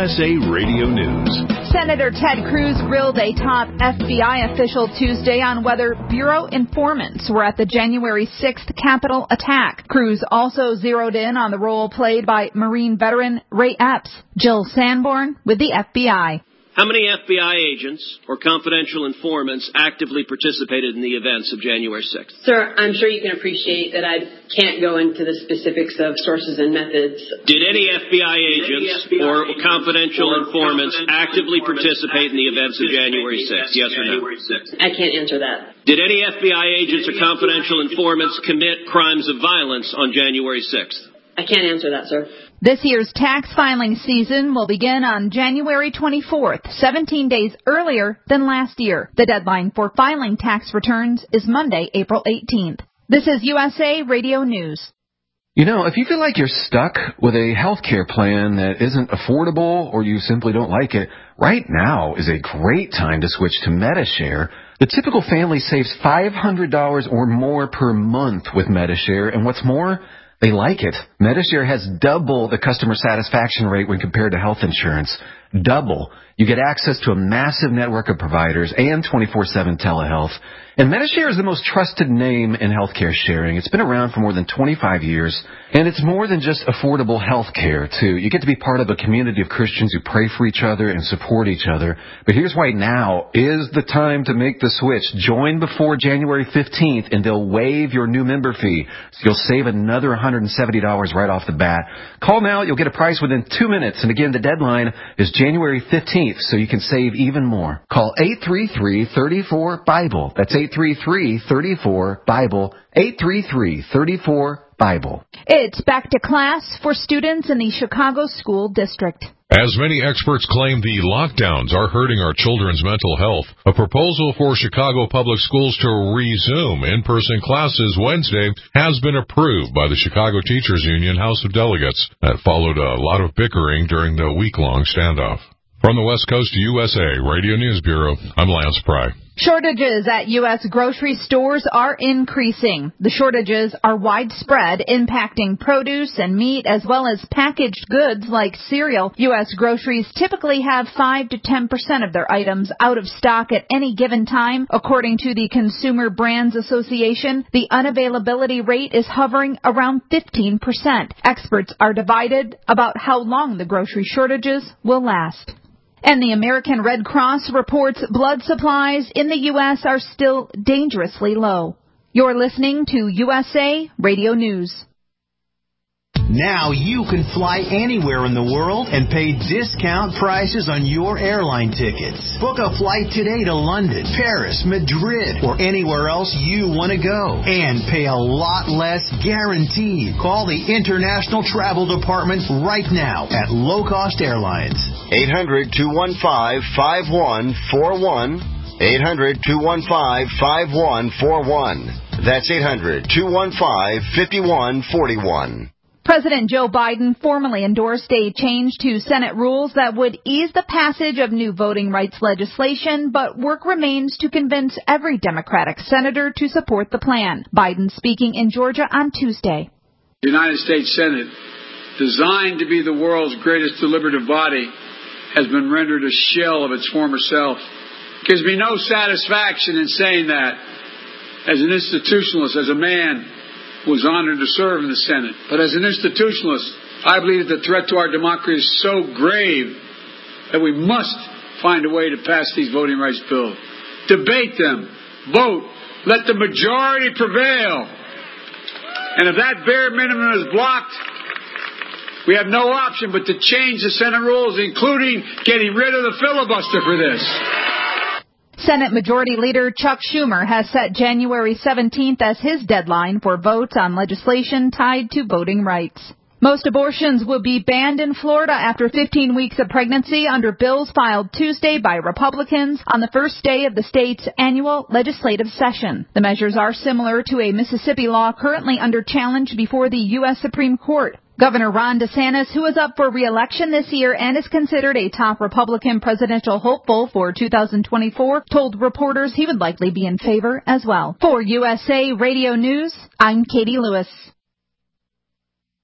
USA Radio News. Senator Ted Cruz grilled a top FBI official Tuesday on whether Bureau informants were at the January 6th Capitol attack. Cruz also zeroed in on the role played by Marine veteran Ray Epps. Jill Sanborn with the FBI. How many FBI agents or confidential informants actively participated in the events of January 6th? Sir, I'm sure you can appreciate that I can't go into the specifics of sources and methods. Did any FBI agents or confidential informants actively participate in the events of January 6th? Yes or no? I can't answer that. Did any FBI agents or confidential informants commit crimes of violence on January 6th? I can't answer that, sir. This year's tax filing season will begin on January 24th, 17 days earlier than last year. The deadline for filing tax returns is Monday, April 18th. This is USA Radio News. You know, if you feel like you're stuck with a health care plan that isn't affordable or you simply don't like it, right now is a great time to switch to Medi-Share. The typical family saves $500 or more per month with Medi-Share, and what's more, they like it. Medi-Share has double the customer satisfaction rate when compared to health insurance. Double. You get access to a massive network of providers and 24/7 telehealth. And Medi-Share is the most trusted name in healthcare sharing. It's been around for more than 25 years, and it's more than just affordable healthcare, too. You get to be part of a community of Christians who pray for each other and support each other. But here's why now is the time to make the switch. Join before January 15th, and they'll waive your new member fee. So you'll save another $170 right off the bat. Call now. You'll get a price within 2 minutes. And again, the deadline is January 15th, so you can save even more. Call 833-34-BIBLE. That's 833-34-BIBLE. 833-34-BIBLE. It's back to class for students in the Chicago School District. As many experts claim the lockdowns are hurting our children's mental health, a proposal for Chicago Public Schools to resume in-person classes Wednesday has been approved by the Chicago Teachers Union House of Delegates. That followed a lot of bickering during the week-long standoff. From the West Coast to USA Radio News Bureau, I'm Lance Pry. Shortages at U.S. grocery stores are increasing. The shortages are widespread, impacting produce and meat as well as packaged goods like cereal. U.S. groceries typically have 5 to 10% of their items out of stock at any given time. According to the Consumer Brands Association, the unavailability rate is hovering around 15%. Experts are divided about how long the grocery shortages will last. And the American Red Cross reports blood supplies in the U.S. are still dangerously low. You're listening to USA Radio News. Now you can fly anywhere in the world and pay discount prices on your airline tickets. Book a flight today to London, Paris, Madrid, or anywhere else you want to go. And pay a lot less guaranteed. Call the International Travel Department right now at Low Cost Airlines. 800-215-5141. 800-215-5141. That's 800-215-5141. President Joe Biden formally endorsed a change to Senate rules that would ease the passage of new voting rights legislation, but work remains to convince every Democratic senator to support the plan. Biden speaking in Georgia on Tuesday. The United States Senate, designed to be the world's greatest deliberative body, has been rendered a shell of its former self. It gives me no satisfaction in saying that. As an institutionalist, as a man who was honored to serve in the Senate, but as an institutionalist, I believe that the threat to our democracy is so grave that we must find a way to pass these voting rights bills. Debate them. Vote. Let the majority prevail. And if that bare minimum is blocked, we have no option but to change the Senate rules, including getting rid of the filibuster for this. Senate Majority Leader Chuck Schumer has set January 17th as his deadline for votes on legislation tied to voting rights. Most abortions will be banned in Florida after 15 weeks of pregnancy under bills filed Tuesday by Republicans on the first day of the state's annual legislative session. The measures are similar to a Mississippi law currently under challenge before the U.S. Supreme Court. Governor Ron DeSantis, who is up for re-election this year and is considered a top Republican presidential hopeful for 2024, told reporters he would likely be in favor as well. For USA Radio News, I'm Katie Lewis.